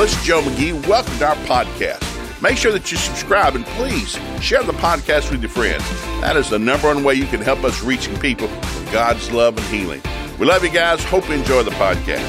this is Joe McGee. Welcome to our podcast. Make sure that you subscribe and please share the podcast with your friends. That is the number one way you can help us reaching people with God's love and healing. We love you guys. Hope you enjoy the podcast.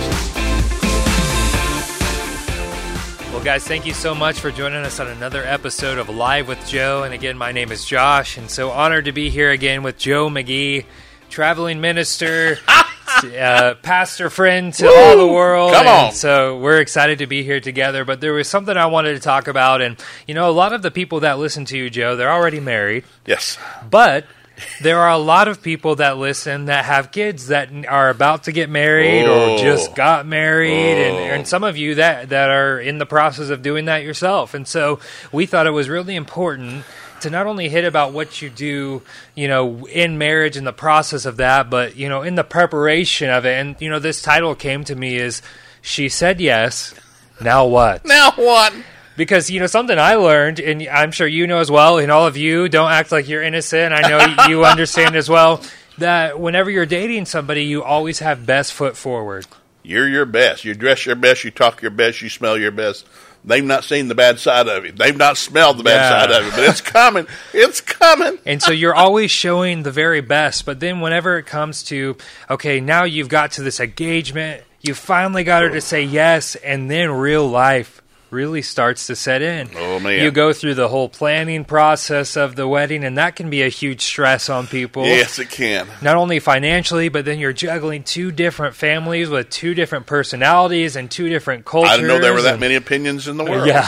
Well, guys, thank you so much for joining us on another episode of Live with Joe. And again, my name is Josh, and so honored to be here again with Joe McGee, traveling minister, pastor friend to all the world. Come on. And so we're excited to be here together. But there was something I wanted to talk about. And, you know, a lot of the people that listen to you, Joe, they're already married. Yes. But there are a lot of people that listen that have kids that are about to get married or just got married, and some of you that are in the process of doing that yourself. And so we thought it was really important to not only hit about what you do, you know, in marriage and the process of that, but, you know, in the preparation of it. And, you know, this title came to me is She Said Yes, Now What? Now what? Because, you know, something I learned, and I'm sure you know as well, and all of you, don't act like you're innocent. I know you understand as well, that whenever you're dating somebody, you always have best foot forward. You're your best. You dress your best. You talk your best. You smell your best. They've not seen the bad side of you. They've not smelled the bad side of you, but it's coming. It's coming. And so you're always showing the very best. But then whenever it comes to, okay, now you've got to this engagement, you finally got her to say yes, and then real life really starts to set in. Oh, man. You go through the whole planning process of the wedding, and that can be a huge stress on people. Yes, it can. Not only financially, but then you're juggling two different families with two different personalities and two different cultures. I didn't know there were that many opinions in the world. Yeah.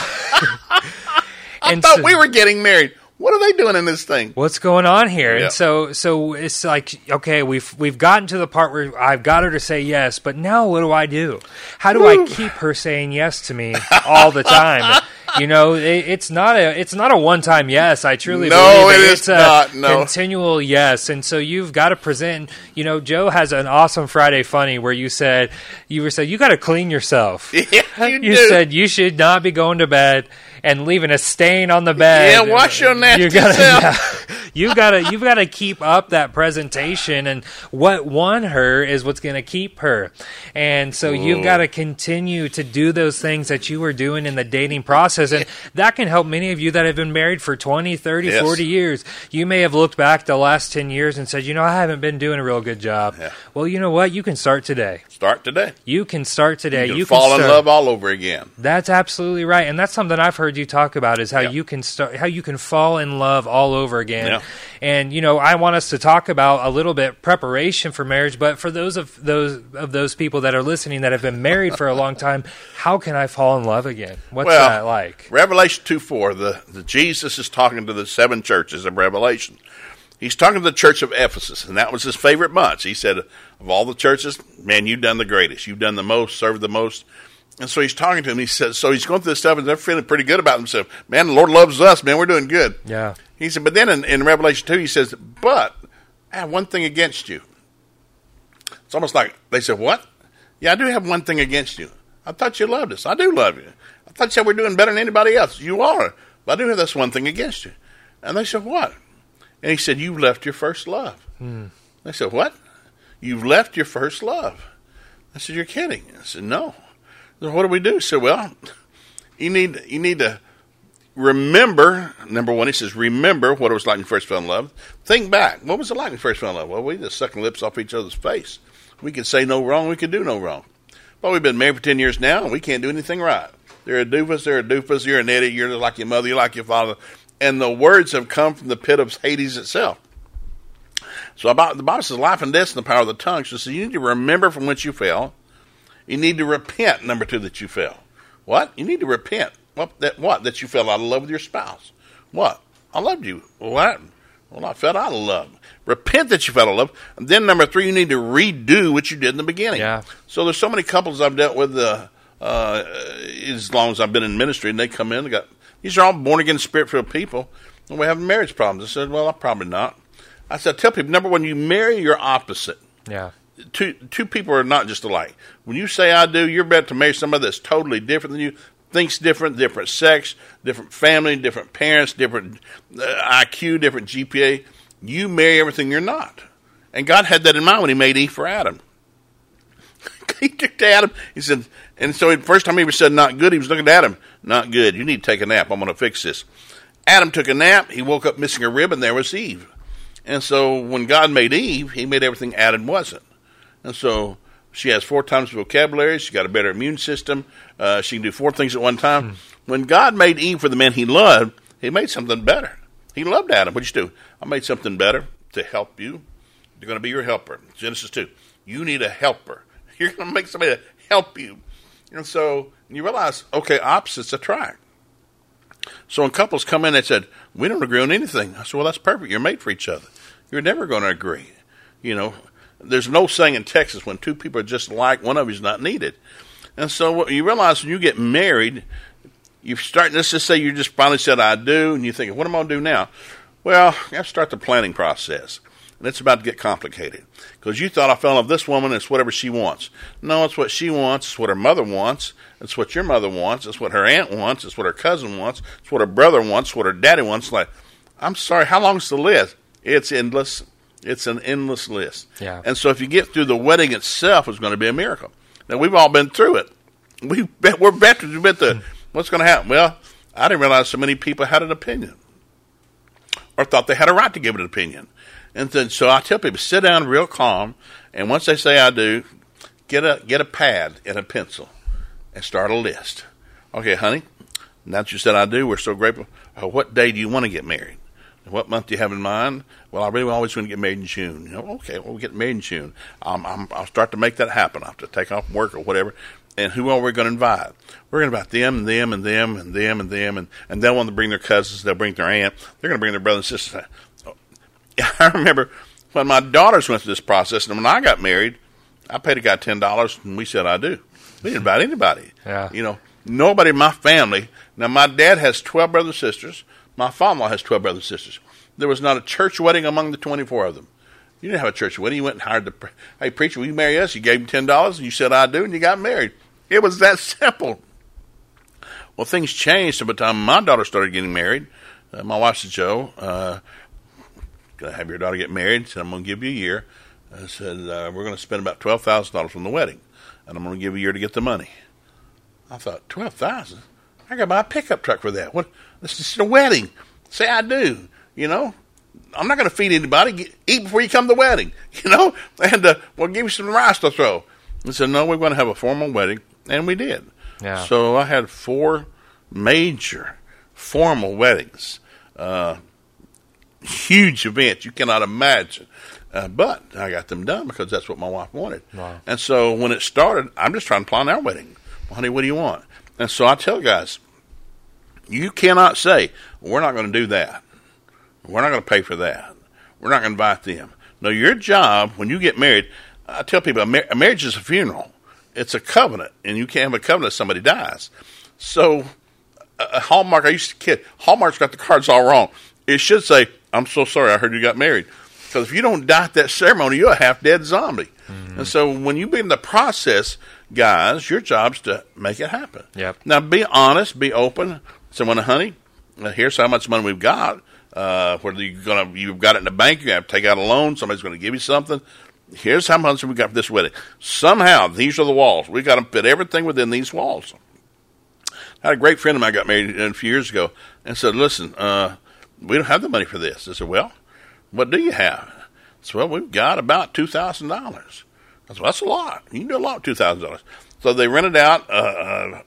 I thought we were getting married. What are they doing in this thing? What's going on here? Yeah. And so it's like, okay, we've gotten to the part where I've got her to say yes, but now what do? How do I keep her saying yes to me all the time? You know, it's not a one-time yes. I truly believe it's a continual yes. And so you've got to present. You know, Joe has an awesome Friday Funny where you said you got to clean yourself. Yeah, you said you should not be going to bed and leaving a stain on the bed. Yeah, wash your nasty self. Yeah, you've got to keep up that presentation, and what won her is what's going to keep her. And so you've got to continue to do those things that you were doing in the dating process, and that can help many of you that have been married for 20, 30, 40 years. You may have looked back the last 10 years and said, you know, I haven't been doing a real good job. Yeah. Well, you know what? You can start today. Start today. You can start today. You can fall in love all over again. That's absolutely right, and that's something I've heard you talk about is how you can start, how you can fall in love all over again. Yeah. And you know, I want us to talk about a little bit preparation for marriage, but for those people that are listening that have been married for a long time, how can I fall in love again? What's that like? Revelation 2:4, the Jesus is talking to the 7 churches of Revelation. He's talking to the church of Ephesus, and that was his favorite bunch. He said, of all the churches, man, you've done the greatest. You've done the most, served the most. And so he's talking to him. He says, so he's going through this stuff, and they're feeling pretty good about themselves. Man, the Lord loves us. Man, we're doing good. Yeah. He said, but then in Revelation 2, he says, but I have one thing against you. It's almost like they said, what? Yeah, I do have one thing against you. I thought you loved us. I do love you. I thought you said we're doing better than anybody else. You are. But I do have this one thing against you. And they said, what? And he said, you've left your first love. They said, what? You've left your first love. I said, you're kidding. I said, no. So what do we do? He said, well, you need to remember, number one, he says, remember what it was like when you first fell in love. Think back. What was it like when you first fell in love? Well, we just sucking lips off each other's face. We could say no wrong. We could do no wrong. But we've been married for 10 years now, and we can't do anything right. They're a doofus. They're a doofus. You're an idiot. You're like your mother. You're like your father. And the words have come from the pit of Hades itself. So the Bible says life and death is in the power of the tongue. So you need to remember from whence you fell. You need to repent, number 2, that you fell. What? You need to repent. That you fell out of love with your spouse. What? I loved you. What? Well, I fell out of love. Repent that you fell out of love. And then number 3, you need to redo what you did in the beginning. Yeah. So there's so many couples I've dealt with as long as I've been in ministry, and they come in, these are all born-again, spirit-filled people, and we're having marriage problems. I said, well, probably not. I said, I tell people, number 1, you marry your opposite. Yeah. Two people are not just alike. When you say I do, you're better to marry somebody that's totally different than you, thinks different sex, different family, different parents, different IQ, different GPA. You marry everything you're not. And God had that in mind when he made Eve for Adam. he took to Adam. He said, and so the first time he said not good, he was looking at Adam. Not good. You need to take a nap. I'm going to fix this. Adam took a nap. He woke up missing a rib, and there was Eve. And so when God made Eve, he made everything Adam wasn't. And so she has 4 times the vocabulary. She's got a better immune system. She can do 4 things at one time. When God made Eve for the man he loved, he made something better. He loved Adam. What'd you do? I made something better to help you. They're going to be your helper. Genesis 2. You need a helper. You're going to make somebody to help you. And so you realize, okay, opposites attract. So when couples come in and said, we don't agree on anything. I said, well, that's perfect. You're made for each other. You're never going to agree. You know, there's no saying in Texas when 2 people are just alike, one of you is not needed. And so what you realize when you get married, you start, let's just say you just finally said, I do, and you're thinking, what am I going to do now? Well, you have to start the planning process. And it's about to get complicated. Because you thought I fell in love with this woman, it's whatever she wants. No, it's what she wants, it's what her mother wants, it's what your mother wants, it's what her aunt wants, it's what her cousin wants, it's what her brother wants, what her daddy wants. Like, I'm sorry, how long's the list? It's endless. It's an endless list. Yeah. And so if you get through the wedding itself, it's going to be a miracle. Now, we've all been through it. We're veterans. We've been through what's going to happen? Well, I didn't realize so many people had an opinion or thought they had a right to give an opinion. And then, so I tell people, sit down real calm, and once they say I do, get a pad and a pencil and start a list. Okay, honey, now that you said I do, we're so grateful. What day do you want to get married? What month do you have in mind? Well, I really always want to get married in June. You know, okay, well, we'll get married in June. I'll start to make that happen. I'll have to take off work or whatever. And who are we going to invite? We're going to invite them and them and them and them and them. And they'll want to bring their cousins. They'll bring their aunt. They're going to bring their brothers and sisters. I remember when my daughters went through this process, and when I got married, I paid a guy $10, and we said, I do. We didn't invite anybody. Yeah. You know, nobody in my family. Now, my dad has 12 brothers and sisters. My father-in-law has 12 brothers and sisters. There was not a church wedding among the 24 of them. You didn't have a church wedding. You went and hired hey, preacher, will you marry us? You gave him $10, and you said, I do, and you got married. It was that simple. Well, things changed by the time my daughter started getting married. My wife said, Joe, going to have your daughter get married. Said, I'm going to give you a year. I said, we're going to spend about $12,000 on the wedding, and I'm going to give you a year to get the money. I thought, $12,000? I got to buy a pickup truck for that. What? This is a wedding. Say I do. You know, I'm not going to feed anybody. Eat before you come to the wedding. You know, and we'll give you some rice to throw. I said, no, we're going to have a formal wedding, and we did. Yeah. So I had 4 major formal weddings. Huge events you cannot imagine. But I got them done because that's what my wife wanted. Wow. And so when it started, I'm just trying to plan our wedding. Well, honey, what do you want? And so I tell guys, you cannot say, we're not going to do that. We're not going to pay for that. We're not going to invite them. No, your job, when you get married, I tell people, a marriage is a funeral. It's a covenant, and you can't have a covenant if somebody dies. So Hallmark, I used to kid, Hallmark's got the cards all wrong. It should say, I'm so sorry, I heard you got married. Because if you don't die at that ceremony, you're a half-dead zombie. Mm-hmm. And so when you begin the process, guys, your job's to make it happen. Yep. Now, be honest, be open. So, honey, here's how much money we've got. Whether you've got it in the bank, you have to take out a loan, somebody's going to give you something. Here's how much we got for this wedding. Somehow, these are the walls. We got to fit everything within these walls. I had a great friend of mine got married a few years ago and said, listen, we don't have the money for this. I said, well, what do you have? I said, well, we've got about $2,000. I said, well, that's a lot. You can do a lot with $2,000. So they rented out a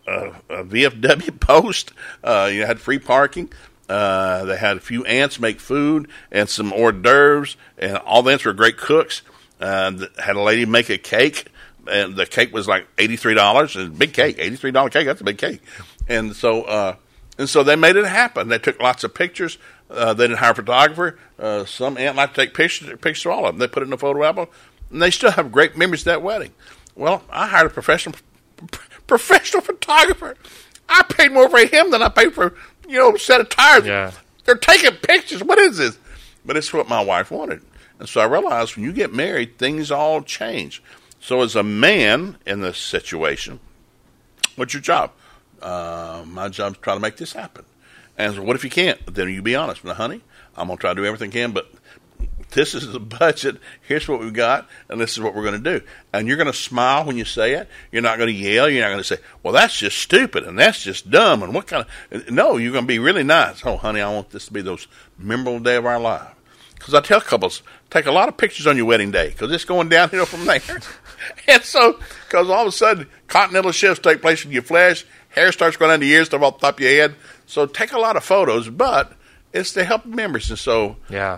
VFW post. You had free parking. They had a few aunts make food and some hors d'oeuvres, and all the aunts were great cooks. Had a lady make a cake, and the cake was like $83. A big cake, $83 cake. That's a big cake. And so they made it happen. They took lots of pictures. They didn't hire a photographer. Some aunt liked to take pictures of all of them. They put it in a photo album, and they still have great memories of that wedding. Well, I hired a professional photographer. I paid more for him than I paid for, a set of tires. Yeah. They're taking pictures. What is this? But it's what my wife wanted. And so I realized when you get married, things all change. So as a man in this situation, what's your job? My job is to try to make this happen. And so what if you can't? Then you be honest. Now, honey, I'm going to try to do everything I can, but this is the budget. Here's what we've got, and this is what we're going to do. And you're going to smile when you say it. You're not going to yell. You're not going to say, well, that's just stupid, and that's just dumb, and what kind of... No, you're going to be really nice. Oh, honey, I want this to be the most memorable day of our life. Because I tell couples, take a lot of pictures on your wedding day, because it's going downhill from there. And so, because all of a sudden, continental shifts take place in your flesh, hair starts going down the ears, stuff off the top of your head. So take a lot of photos, but it's to help memories. And so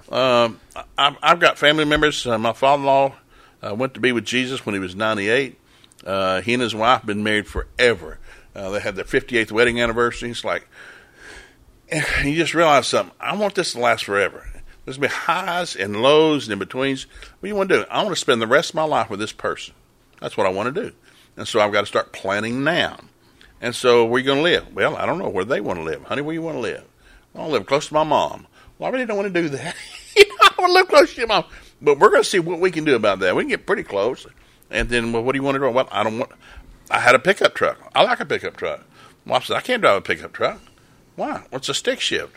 I've got family members. My father-in-law went to be with Jesus when he was 98. He and his wife have been married forever. They had their 58th wedding anniversary. It's like, and you just realize something. I want this to last forever. There's going to be highs and lows and in-betweens. What do you want to do? I want to spend the rest of my life with this person. That's what I want to do. And so I've got to start planning now. And so where are you going to live? Well, I don't know where they want to live. Honey, where you want to live? I want to live close to my mom. Well, I really don't want to do that. I want to live close to your mom. But we're going to see what we can do about that. We can get pretty close. And then, well, what do you want to do? Well, I had a pickup truck. I like a pickup truck. Well, I said, I can't drive a pickup truck. Why? What's a stick shift?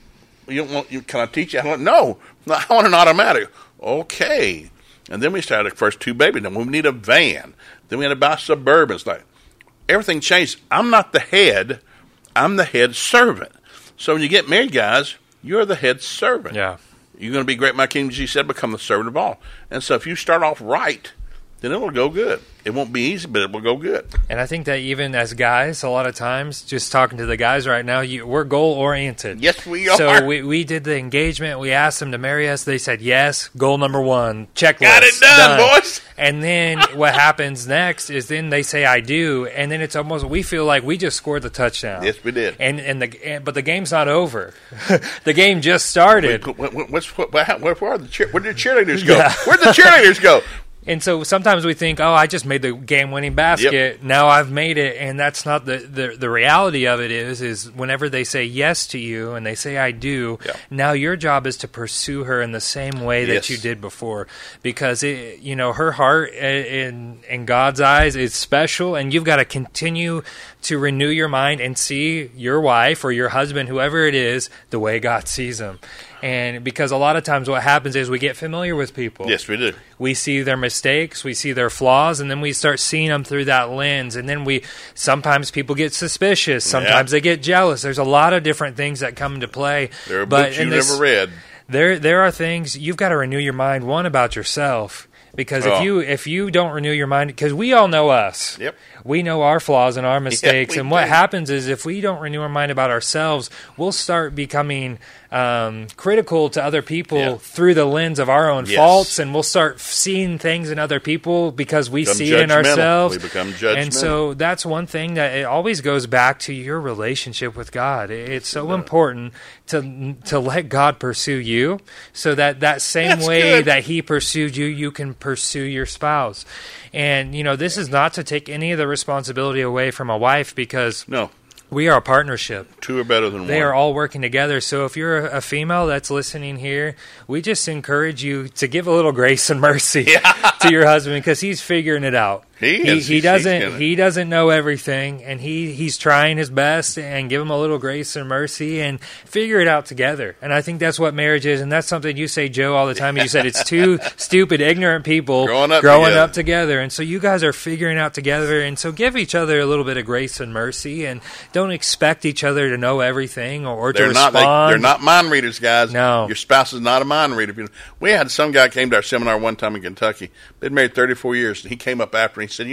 Can I teach you? No, I want an automatic. Okay. And then we started the first two babies. Then we need a van. Then we had to buy Suburbans. Like, everything changed. I'm not the head. I'm the head servant. So when you get married, guys, you're the head servant. Yeah. You're going to be great, my King Jesus said, become the servant of all. And so if you start off right, then it'll go good. It won't be easy, but it will go good. And I think that even as guys, a lot of times, just talking to the guys right now, we're goal-oriented. Yes, we are. So we did the engagement. We asked them to marry us. They said yes. Goal number 1. Checklist. Got it done, boys. And then what happens next is then they say I do, and then it's almost we feel like we just scored the touchdown. Yes, we did. But the game's not over. The game just started. Where did the cheerleaders go? Yeah. Where'd the cheerleaders go? And so sometimes we think, I just made the game-winning basket. Yep. Now I've made it, and that's not the reality of it is whenever they say yes to you and they say I do, now your job is to pursue her in the same way that you did before, because her heart in God's eyes is special, and you've got to continue to renew your mind and see your wife or your husband, whoever it is, the way God sees them. And because a lot of times what happens is we get familiar with people. Yes, we do. We see their mistakes, we see their flaws, and then we start seeing them through that lens. And then sometimes people get suspicious. Sometimes they get jealous. There's a lot of different things that come into play. There are books you've never read. There are things you've got to renew your mind, one, about yourself. Because if you don't renew your mind, because we all know us. Yep. We know our flaws and our mistakes. And what do. happens is if we don't renew our mind about ourselves, we'll start becoming critical to other people through the lens of our own faults, and we'll start seeing things in other people because we see it in ourselves. We become judgmental. And so that's one thing that it always goes back to your relationship with God. It's so important to let God pursue you, so that same way that He pursued you, you can pursue your spouse. And, this is not to take any of the responsibility away from a wife, because we are a partnership. Two are better than one. They are all working together. So if you're a female that's listening here, we just encourage you to give a little grace and mercy to your husband, because he's figuring it out. He doesn't know everything, and he's trying his best, and give him a little grace and mercy and figure it out together. And I think that's what marriage is, and that's something you say, Joe, all the time. You said it's two stupid, ignorant people growing up together. And so you guys are figuring out together, and so give each other a little bit of grace and mercy, and don't expect each other to know everything or to respond. They're not mind readers, guys. No. Your spouse is not a mind reader. We had some guy came to our seminar one time in Kentucky. Been married 34 years, and he came up after and he said,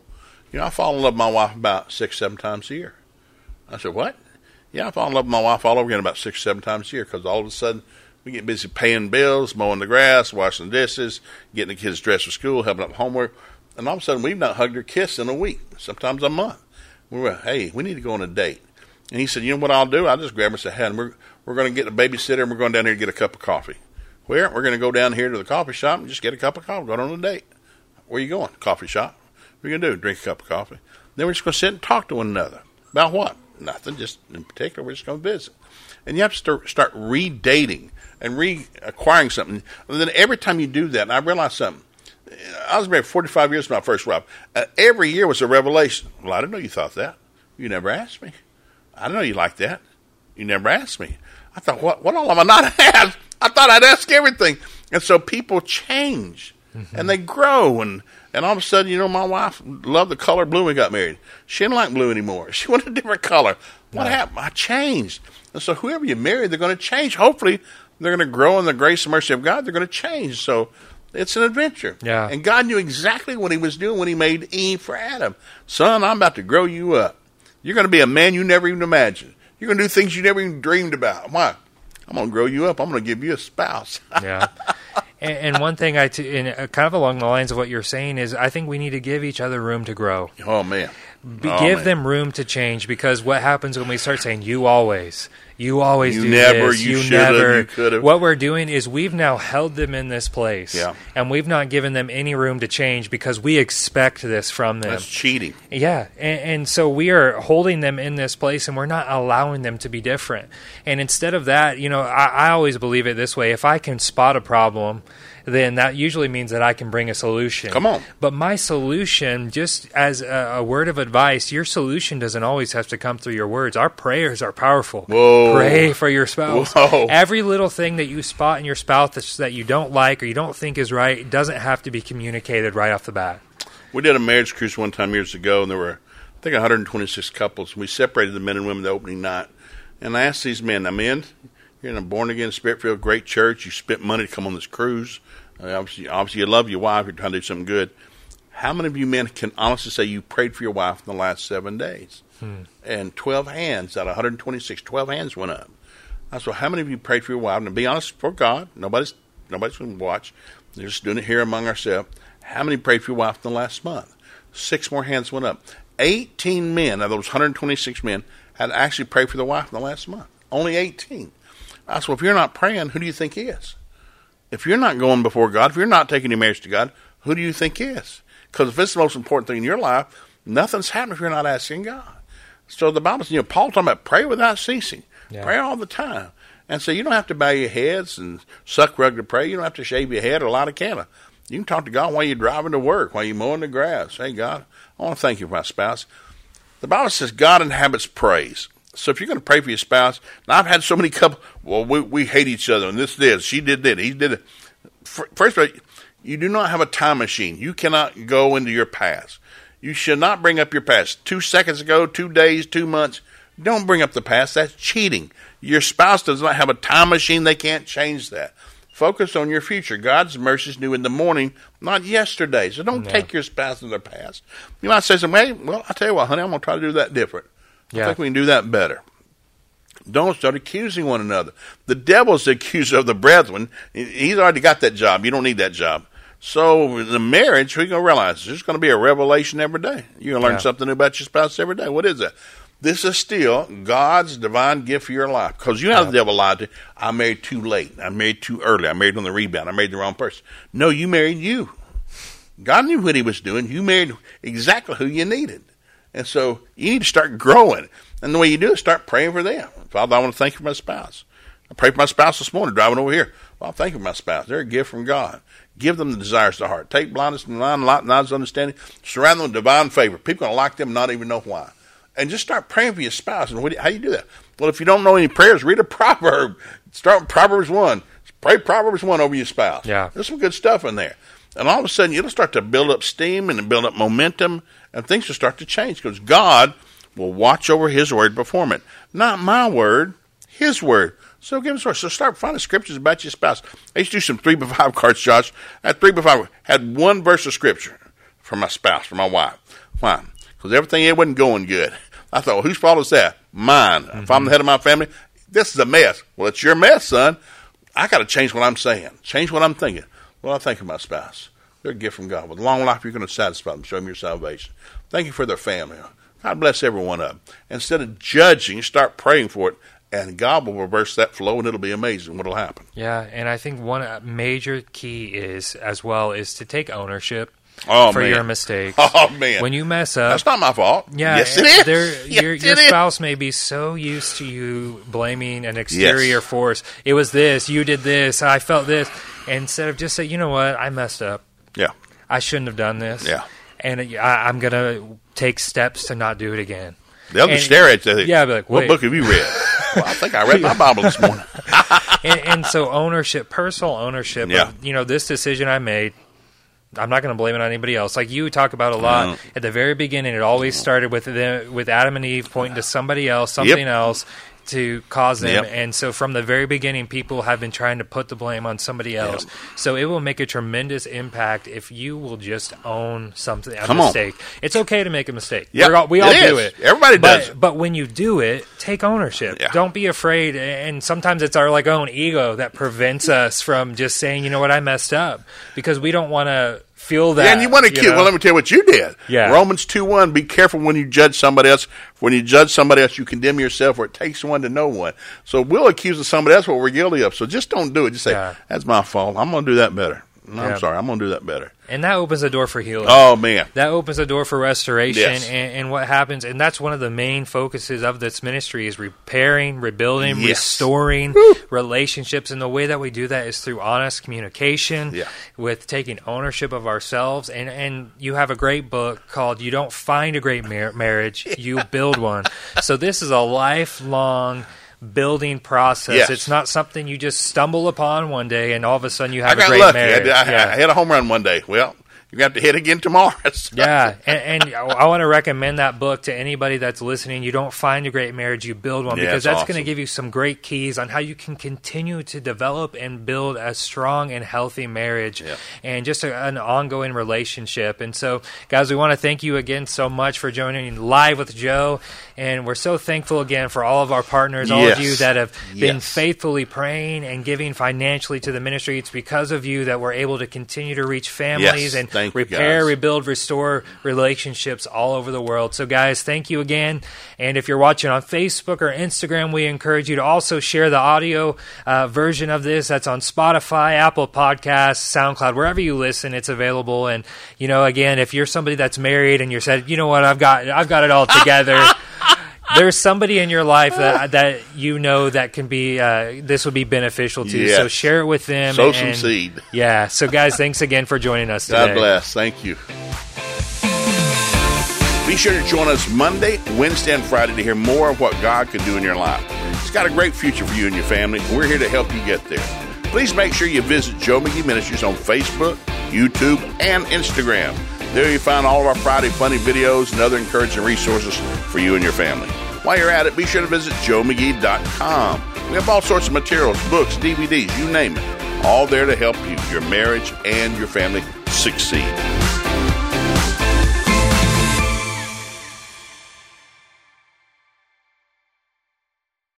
I fall in love with my wife about 6-7 times a year. I said, what? Yeah, I fall in love with my wife all over again about 6-7 times a year, because all of a sudden we get busy paying bills, mowing the grass, washing the dishes, getting the kids dressed for school, helping up homework, and all of a sudden we've not hugged or kissed in a week, sometimes a month. We were, hey, we need to go on a date. And he said, you know what I'll do? I'll just grab her and say, hey, we're going to get a babysitter, and we're going down here to get a cup of coffee. Where? We're going to go down here to the coffee shop and just get a cup of coffee, go on a date. Where are you going? Coffee shop. What are you going to do? Drink a cup of coffee. Then we're just going to sit and talk to one another. About what? Nothing. Just in particular, we're just going to visit. And you have to start re-dating and reacquiring something. And then every time you do that, and I realized something. I was married 45 years to my first wife. Every year was a revelation. Well, I didn't know you thought that. You never asked me. I didn't know you liked that. You never asked me. I thought, what all have I not asked? I thought I'd ask everything. And so people change, and they grow, and all of a sudden, my wife loved the color blue when we got married. She didn't like blue anymore. She wanted a different color. What happened? I changed. And so whoever you marry, they're going to change. Hopefully, they're going to grow in the grace and mercy of God. They're going to change. So it's an adventure. Yeah. And God knew exactly what he was doing when he made Eve for Adam. Son, I'm about to grow you up. You're going to be a man you never even imagined. You're going to do things you never even dreamed about. Why? I'm going to grow you up. I'm going to give you a spouse. Yeah. And one thing, kind of along the lines of what you're saying, is I think we need to give each other room to grow. Oh, man. Give them room to change, because what happens when we start saying, you always do never, this, you never, you could have. What we're doing is we've now held them in this place, Yeah. and we've not given them any room to change because we expect this from them. That's cheating. Yeah, and so we are holding them in this place, and we're not allowing them to be different. And instead of that, I always believe it this way: if I can spot a problem, then that usually means that I can bring a solution. Come on. But my solution, just as a word of advice, your solution doesn't always have to come through your words. Our prayers are powerful. Whoa. Pray for your spouse. Whoa. Every little thing that you spot in your spouse that you don't like or you don't think is right doesn't have to be communicated right off the bat. We did a marriage cruise one time years ago, and there were, I think, 126 couples. And we separated the men and women the opening night. And I asked these men, men, you're in a born-again, spirit-filled, great church. You spent money to come on this cruise. Obviously, you love your wife. You're trying to do something good. How many of you men can honestly say you prayed for your wife in the last 7 days? And 12 hands out of 126, 12 hands went up. I said, how many of you prayed for your wife? And be honest, for God, nobody's going to watch. They're just doing it here among ourselves. How many prayed for your wife in the last month? 6 more hands went up. 18 men out of those 126 men had actually prayed for their wife in the last month. Only 18. I said, well, if you're not praying, who do you think is? If you're not going before God, if you're not taking your marriage to God, who do you think is? Because if it's the most important thing in your life, nothing's happening if you're not asking God. So the Bible says, Paul talking about pray without ceasing. Yeah. Pray all the time. And so you don't have to bow your heads and suck rug to pray. You don't have to shave your head or light a candle. You can talk to God while you're driving to work, while you're mowing the grass. Hey, God, I want to thank you for my spouse. The Bible says God inhabits praise. So if you're going to pray for your spouse, now I've had so many couples, well, we hate each other, and she did that, he did it. First of all, you do not have a time machine. You cannot go into your past. You should not bring up your past. 2 seconds ago, 2 days, 2 months. Don't bring up the past. That's cheating. Your spouse does not have a time machine. They can't change that. Focus on your future. God's mercy is new in the morning, not yesterday. So don't take your spouse in their past. You might say something, hey, well, I'll tell you what, honey, I'm going to try to do that different. I think we can do that better. Don't start accusing one another. The devil's the accuser of the brethren. He's already got that job. You don't need that job. So in the marriage, we're going to realize there's going to be a revelation every day. You're going to learn something new about your spouse every day. What is that? This is still God's divine gift for your life. Because you know how the devil lied to you. I married too late. I married too early. I married on the rebound. I married the wrong person. No, you married you. God knew what he was doing. You married exactly who you needed. And so you need to start growing. And the way you do it, start praying for them. Father, I want to thank you for my spouse. I prayed for my spouse this morning driving over here. Well, thank you for my spouse. They're a gift from God. Give them the desires of the heart. Take blindness and blind, light, knowledge, understanding. Surround them with divine favor. People are going to like them and not even know why. And just start praying for your spouse. And how do you do that? Well, if you don't know any prayers, read a proverb. Start with Proverbs 1. Pray Proverbs 1 over your spouse. Yeah. There's some good stuff in there. And all of a sudden, it'll start to build up steam and build up momentum, and things will start to change because God will watch over his word to perform it. Not my word, his word. So give us word. So start finding scriptures about your spouse. I used to do some 3x5 cards, Josh. That 3x5 had one verse of scripture for my spouse, for my wife. Why? Because everything it wasn't going good. I thought, well, whose fault is that? Mine. If I'm the head of my family, this is a mess. Well, it's your mess, son. I got to change what I'm saying. Change what I'm thinking. Well, I thank you, my spouse. They're a gift from God. With long life, you're going to satisfy them, show them your salvation. Thank you for their family. God bless every one of them. Instead of judging, start praying for it, and God will reverse that flow, and it'll be amazing what will happen. Yeah, and I think one major key is to take ownership for your mistakes. Oh, man. When you mess up. That's not my fault. Yeah, yes, it is. Your spouse may be so used to you blaming an exterior force. It was this, you did this, I felt this. Instead of just say, you know what, I messed up. Yeah. I shouldn't have done this. Yeah. And I'm going to take steps to not do it again. They'll just stare at you. Yeah, I'll be like, what book have you read? Well, I think I read my Bible this morning. and so ownership, personal ownership. Yeah. Of, this decision I made. I'm not going to blame it on anybody else. Like you talk about a lot at the very beginning, it always started with Adam and Eve pointing to somebody else, something else to cause them. Yep. And so from the very beginning, people have been trying to put the blame on somebody else. Yep. So it will make a tremendous impact if you will just own something, a mistake. It's okay to make a mistake. Yep. We all do it. Everybody does it. But when you do it, take ownership. Yeah. Don't be afraid. And sometimes it's our own ego that prevents us from just saying, you know what, I messed up. Because we don't want to feel that. Yeah, and you want to accuse. Well, let me tell you what you did. Yeah. Romans 2:1. Be careful when you judge somebody else. When you judge somebody else, you condemn yourself, or it takes one to know one. So we'll accuse of somebody else what we're guilty of. So just don't do it. Just say, that's my fault. I'm going to do that better. No, I'm sorry. I'm going to do that better. And that opens the door for healing. Oh, man. That opens the door for restoration. Yes. And what happens, and that's one of the main focuses of this ministry, is repairing, rebuilding, restoring relationships. And the way that we do that is through honest communication, with taking ownership of ourselves. And you have a great book called You Don't Find a Great Marriage, You Build One. So this is a lifelong building process. Yes. It's not something you just stumble upon one day and all of a sudden you have a great lucky. marriage. I hit a home run one day. Well, you're going to have to hit again tomorrow. Yeah, and I want to recommend that book to anybody that's listening. You don't find a great marriage, you build one, because that's going to give you some great keys on how you can continue to develop and build a strong and healthy marriage and just an ongoing relationship. And so, guys, we want to thank you again so much for joining Live with Joe, and we're so thankful again for all of our partners, all of you that have been faithfully praying and giving financially to the ministry. It's because of you that we're able to continue to reach families and repair, rebuild, restore relationships all over the world. So, guys, thank you again. And if you're watching on Facebook or Instagram, we encourage you to also share the audio version of this. That's on Spotify, Apple Podcasts, SoundCloud, wherever you listen, it's available. And, again, if you're somebody that's married and you said, you know what, I've got it all together. There's somebody in your life that that can be this would be beneficial to. So share it with them. Sow some seed. Yeah. So guys, thanks again for joining us today. God bless. Thank you. Be sure to join us Monday, Wednesday, and Friday to hear more of what God can do in your life. He's got a great future for you and your family, and we're here to help you get there. Please make sure you visit Joe McGee Ministries on Facebook, YouTube, and Instagram. There you find all of our Friday funny videos and other encouraging resources for you and your family. While you're at it, be sure to visit joemcgee.com. We have all sorts of materials, books, DVDs, you name it, all there to help you, your marriage, and your family succeed.